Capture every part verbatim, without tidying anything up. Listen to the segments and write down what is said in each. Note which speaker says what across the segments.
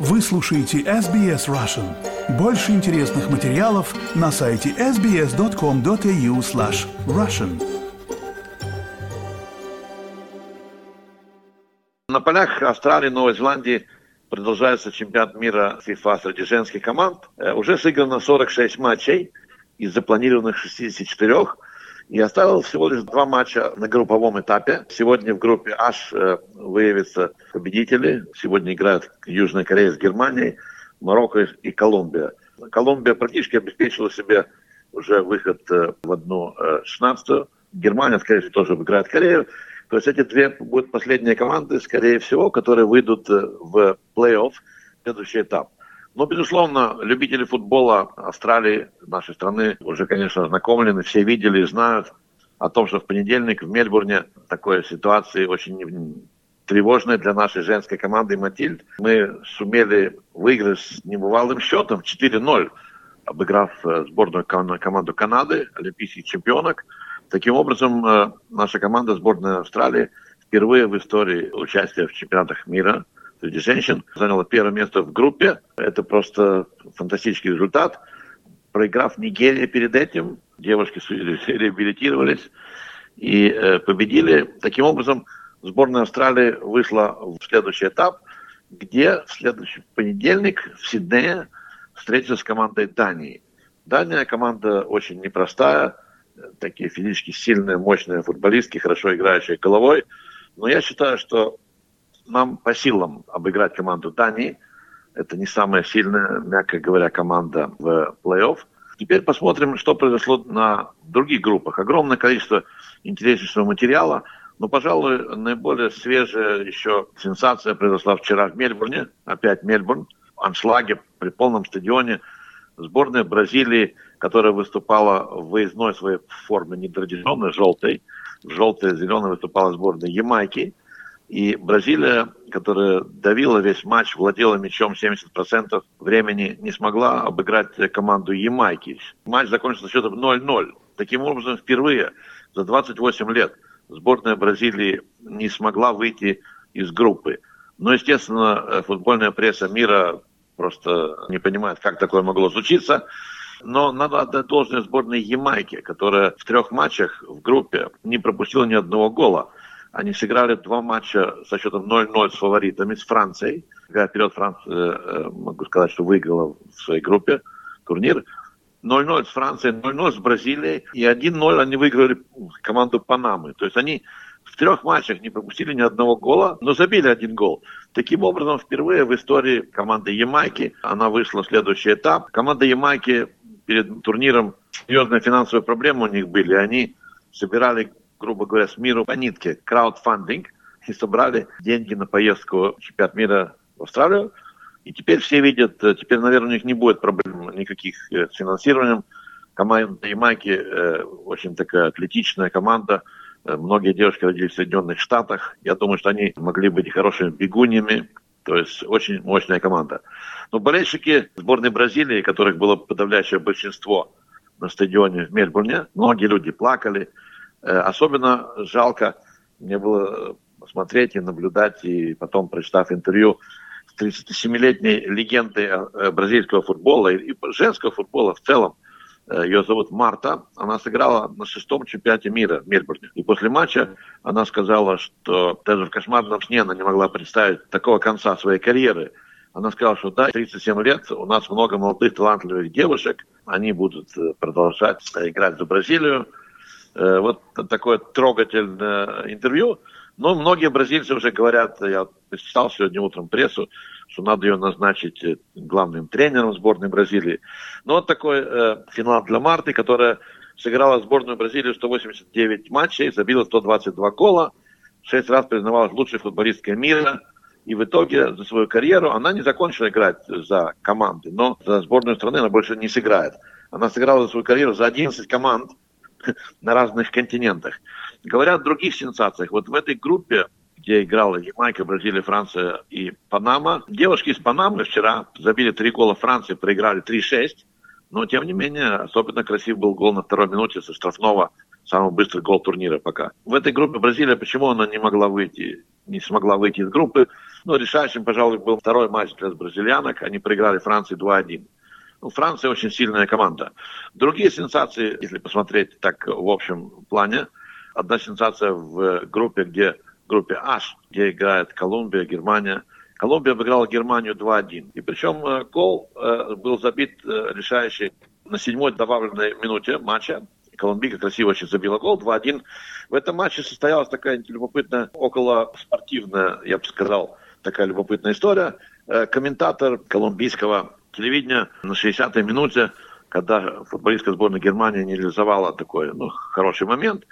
Speaker 1: Вы слушаете эс би эс Russian. Больше интересных материалов на сайте эс би эс точка ком точка эй ю слэш Russian.
Speaker 2: На полях Австралии и Новой Зеландии продолжается чемпионат мира ФИФА среди женских команд. Уже сыграно сорок шесть матчей из запланированных шестидесяти четырёх. И осталось всего лишь два матча на групповом этапе. Сегодня в группе H выявятся победители. Сегодня играют Южная Корея с Германией, Марокко и Колумбия. Колумбия практически обеспечила себе уже выход в одну шестнадцатую. Германия, скорее всего, тоже обыграет Корею. То есть эти две будут последние команды, скорее всего, которые выйдут в плей-офф, следующий этап. Но, безусловно, любители футбола Австралии, нашей страны, уже, конечно, знакомлены, все видели и знают о том, что в понедельник в Мельбурне такой ситуации очень тревожной для нашей женской команды «Матильд». Мы сумели выиграть с небывалым счетом четыре ноль, обыграв сборную команду Канады, олимпийских чемпионок. Таким образом, наша команда, сборная Австралии, впервые в истории участия в чемпионатах мира среди женщин заняла первое место в группе. Это просто фантастический результат. Проиграв Нигерии перед этим, девушки реабилитировались и э, победили. Таким образом, сборная Австралии вышла в следующий этап, где в следующий понедельник в Сиднее встретится с командой Дании. Дания команда очень непростая, такие физически сильные, мощные футболистки, хорошо играющие головой. Но я считаю, что нам по силам обыграть команду Дании. Это не самая сильная, мягко говоря, команда в плей-офф. Теперь посмотрим, что произошло на других группах. Огромное количество интереснейшего материала. Но, пожалуй, наиболее свежая еще сенсация произошла вчера в Мельбурне. Опять Мельбурн. Аншлаги при полном стадионе. Сборная Бразилии, которая выступала в выездной своей форме нетрадиционной, желтой. В желтой-зеленой выступала сборная Ямайки. И Бразилия, которая давила весь матч, владела мячом семьдесят процентов времени, не смогла обыграть команду Ямайки. Матч закончился счетом ноль ноль. Таким образом, впервые за двадцать восемь лет сборная Бразилии не смогла выйти из группы. Но, естественно, футбольная пресса мира просто не понимает, как такое могло случиться. Но надо отдать должное сборной Ямайки, которая в трех матчах в группе не пропустила ни одного гола. Они сыграли два матча со счетом ноль ноль с фаворитами, с Францией. Вперед Франция, могу сказать, что выиграла в своей группе турнир. ноль ноль с Францией, ноль ноль с Бразилией. И один ноль они выиграли команду Панамы. То есть они в трех матчах не пропустили ни одного гола, но забили один гол. Таким образом, впервые в истории команды Ямайки она вышла в следующий этап. Команда Ямайки перед турниром, серьезные финансовые проблемы у них были. Они собирали, грубо говоря, с миру по нитке, краудфандинг, и собрали деньги на поездку в чемпионат мира в Австралию. И теперь все видят, теперь, наверное, у них не будет проблем никаких с финансированием. Команда Ямайки э, очень такая атлетичная команда. Многие девушки родились в Соединенных Штатах. Я думаю, что они могли быть хорошими бегуньями. То есть очень мощная команда. Но болельщики сборной Бразилии, которых было подавляющее большинство на стадионе в Мельбурне, многие люди плакали. Особенно жалко мне было смотреть и наблюдать, и потом, прочитав интервью с тридцатисемилетней легендой бразильского футбола и женского футбола в целом. Ее зовут Марта. Она сыграла на шестом чемпионате мира в Мельбурне. И после матча она сказала, что даже в кошмарном сне она не могла представить такого конца своей карьеры. Она сказала, что да, тридцать семь лет, у нас много молодых талантливых девушек. Они будут продолжать играть за Бразилию. Вот такое трогательное интервью. Но многие бразильцы уже говорят, я читал сегодня утром прессу, что надо ее назначить главным тренером сборной Бразилии. Но вот такой э, финал для Марты, которая сыграла сборную Бразилии сто восемьдесят девять матчей, забила сто двадцать два гола, шесть раз признавалась лучшей футболисткой мира. И в итоге за свою карьеру она не закончила играть за команды, но за сборную страны она больше не сыграет. Она сыграла за свою карьеру за одиннадцать команд на разных континентах. Говорят о других сенсациях. Вот в этой группе, где играла Ямайка, Бразилия, Франция и Панама, девушки из Панамы вчера забили три гола Франции, проиграли три шесть. Но, тем не менее, особенно красив был гол на второй минуте со штрафного самый быстрый гол турнира пока. В этой группе Бразилия, почему она не могла выйти, не смогла выйти из группы? Ну, решающим, пожалуй, был второй матч для бразильянок. Они проиграли Франции два один. Ну, Франция очень сильная команда. Другие сенсации, если посмотреть так в общем плане, одна сенсация в группе, где в группе H, где играет Колумбия, Германия. Колумбия обыграла Германию два один. И причем гол был забит решающий на седьмой добавленной минуте матча. Колумбийка красиво очень забила гол, два один. В этом матче состоялась такая любопытная, около спортивная, я бы сказал, такая любопытная история. Комментатор колумбийского телевидения на шестидесятой минуте, когда футболистка сборной Германии не реализовала такой ну, хороший момент,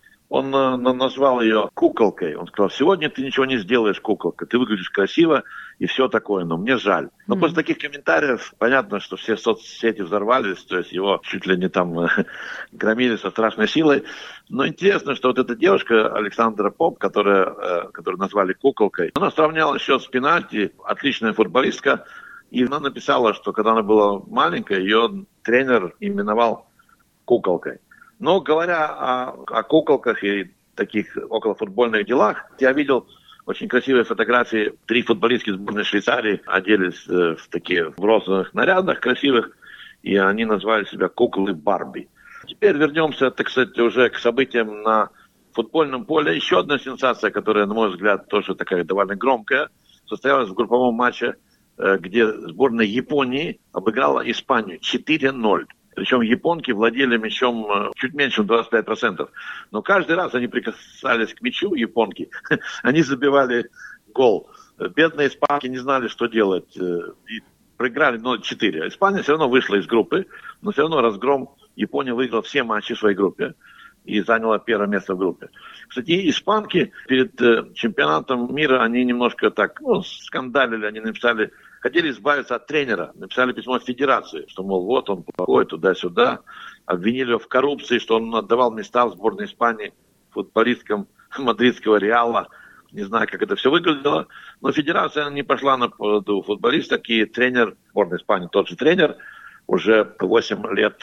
Speaker 2: он э, назвал ее куколкой. Он сказал, сегодня ты ничего не сделаешь, куколка, ты выглядишь красиво и все такое, но мне жаль. Но mm-hmm. после таких комментариев понятно, что все соцсети взорвались, то есть его чуть ли не там э, громили со страшной силой. Но интересно, что вот эта девушка Александра Поп, которая, э, которую назвали куколкой, она сравняла счет с пенальти, отличная футболистка. И она написала, что когда она была маленькая, ее тренер именовал куколкой. Но говоря о, о куколках и таких околофутбольных делах, я видел очень красивые фотографии. Три футболистки сборной Швейцарии оделись в такие в розовых нарядах красивых, и они назвали себя куклы Барби. Теперь вернемся, так сказать, уже к событиям на футбольном поле. Еще одна сенсация, которая, на мой взгляд, тоже такая довольно громкая, состоялась в групповом матче, где сборная Японии обыграла Испанию четыре ноль. Причем японки владели мячом чуть меньше, чем двадцать пять процентов. Но каждый раз они прикасались к мячу, японки, они забивали гол. Бедные испанки не знали, что делать. И проиграли ноль четыре. Испания все равно вышла из группы, но все равно разгром. Япония выиграла все матчи в своей группе и заняла первое место в группе. Кстати, испанки перед э, чемпионатом мира, они немножко так, ну, скандалили, они написали, хотели избавиться от тренера, написали письмо в федерации, что, мол, вот он плохой, туда-сюда, обвинили его в коррупции, что он отдавал места в сборной Испании футболисткам мадридского Реала. Не знаю, как это все выглядело, но федерация не пошла на поводу футболисток, и тренер сборной Испании, тот же тренер, уже восемь лет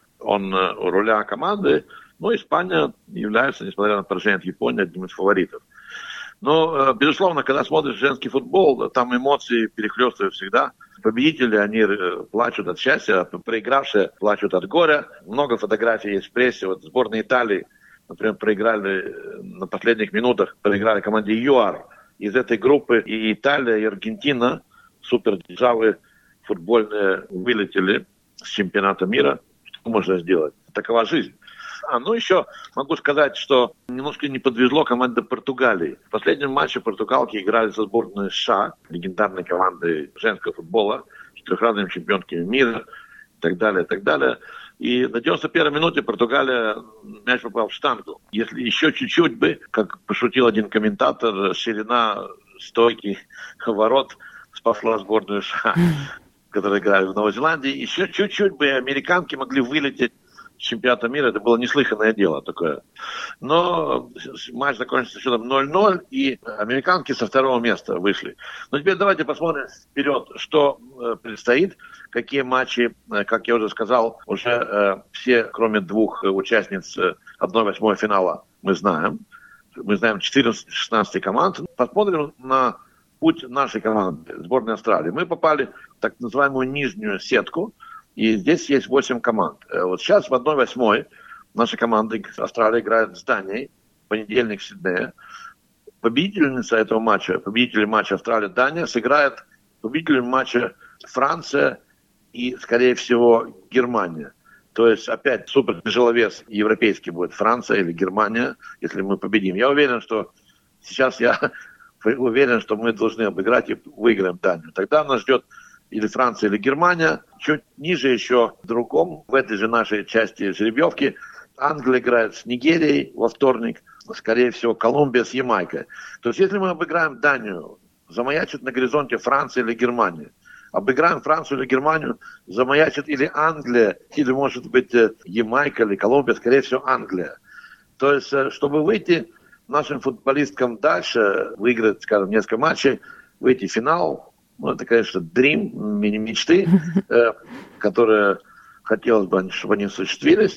Speaker 2: он у руля команды. Но Испания является, несмотря на поражение от Японии, одним из фаворитов. Но, безусловно, когда смотришь женский футбол, там эмоции перехлестывают всегда. Победители, они плачут от счастья, проигравшие плачут от горя. Много фотографий есть в прессе. Вот сборная Италии, например, проиграли на последних минутах, проиграли команде ЮАР. Из этой группы и Италия, и Аргентина, супердержавы футбольные, вылетели с чемпионата мира. Что можно сделать? Такова жизнь. А, ну еще могу сказать, что немножко не подвезло команде Португалии. В последнем матче португалки играли со сборной США, легендарной командой женского футбола, четырехразовыми чемпионками мира и так далее, и так далее. И на девяносто первой минуте Португалия мяч попал в штангу. Если еще чуть-чуть бы, как пошутил один комментатор, ширина стойки ворот спасла сборную США, которая играет в Новой Зеландии, еще чуть-чуть бы американки могли вылететь чемпионата мира, это было неслыханное дело такое. Но матч закончился счетом ноль ноль, и американки со второго места вышли. Но теперь давайте посмотрим вперед, что предстоит, какие матчи, как я уже сказал, уже э, все, кроме двух участниц одной восьмой финала, мы знаем. Мы знаем четырнадцать-шестнадцать команд. Посмотрим на путь нашей команды, сборной Австралии. Мы попали в так называемую нижнюю сетку, и здесь есть восемь команд. Вот сейчас в одной восьмой наша команда Австралия играет с Данией, в понедельник в Сиднее. Победительница этого матча, победитель матча Австралия-Дания сыграет победителем матча Франция и, скорее всего, Германия. То есть опять супер тяжеловес европейский будет Франция или Германия, если мы победим. Я уверен, что сейчас я уверен, что мы должны обыграть и выиграем Данию. Тогда нас ждет или Франция, или Германия. Чуть ниже еще в другом, в этой же нашей части жеребьевки, Англия играет с Нигерией во вторник, скорее всего, Колумбия с Ямайкой. То есть, если мы обыграем Данию, замаячит на горизонте Франция или Германия. Обыграем Францию или Германию, замаячит или Англия, или, может быть, Ямайка или Колумбия, скорее всего, Англия. То есть, чтобы выйти нашим футболисткам дальше, выиграть, скажем, несколько матчей, выйти в финал, ну, это, конечно, dream, мини-мечты, э, которые хотелось бы, чтобы они осуществились.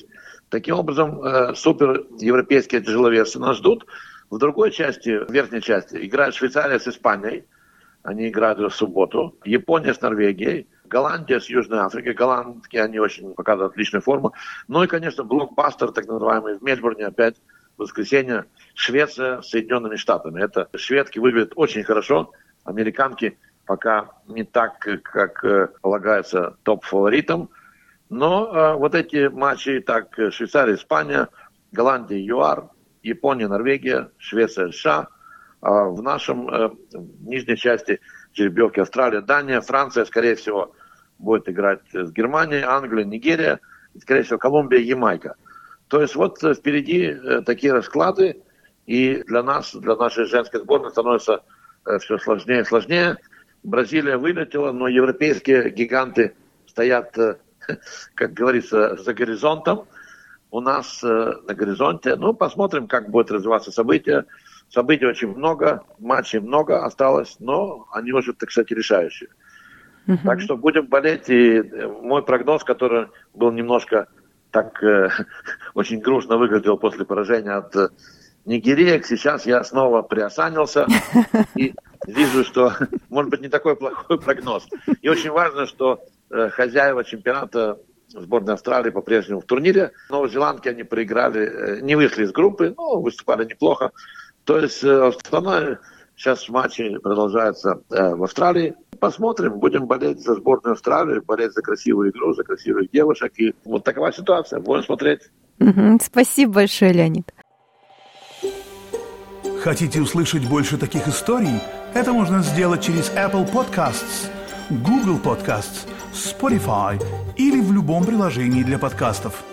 Speaker 2: Таким образом, э, супер европейские тяжеловесы нас ждут. В другой части, в верхней части, играет Швейцария с Испанией. Они играют в субботу. Япония с Норвегией. Голландия с Южной Африкой. Голландские, они очень показывают отличную форму. Ну и, конечно, блокбастер, так называемый, в Мельбурне опять в воскресенье. Швеция с Соединенными Штатами. Это шведки выглядят очень хорошо. Американки пока не так, как полагается топ-фаворитам. Но э, вот эти матчи, так, Швейцария, Испания, Голландия, ЮАР, Япония, Норвегия, Швеция, США. А в нашем э, нижней части жеребьевки Австралия, Дания, Франция, скорее всего, будет играть с Германией, Англия, Нигерия, и, скорее всего, Колумбия, Ямайка. То есть вот впереди э, такие расклады, и для нас, для нашей женской сборной становится э, все сложнее и сложнее. Бразилия вылетела, но европейские гиганты стоят, э, как говорится, за горизонтом. У нас э, на горизонте. Ну, посмотрим, как будут развиваться события. Событий очень много, матчей много осталось, но они уже, так сказать, решающие. Uh-huh. Так что будем болеть. И мой прогноз, который был немножко так э, очень грустно выглядел после поражения от э, Нигерии, сейчас я снова приосанился и вижу, что, может быть, не такой плохой прогноз. И очень важно, что э, хозяева чемпионата сборной Австралии по-прежнему в турнире. Новозеландки они проиграли, не вышли из группы, но выступали неплохо. То есть основное сейчас матчи продолжаются в Австралии. Посмотрим, будем болеть за сборную Австралии, болеть за красивую игру, за красивых девушек. И вот такова ситуация. Будем смотреть.
Speaker 3: Угу. Спасибо большое, Леонид.
Speaker 1: Хотите услышать больше таких историй? Это можно сделать через Apple Podcasts, Google Podcasts, Spotify или в любом приложении для подкастов.